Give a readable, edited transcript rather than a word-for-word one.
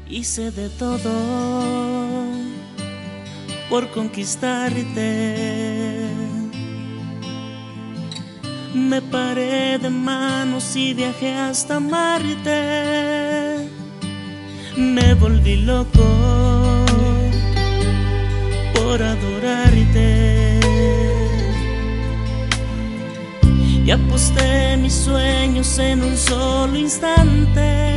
Hice de todo por conquistarte. Me paré de manos y viajé hasta Marte. Me volví loco por adorarte y aposté mis sueños en un solo instante.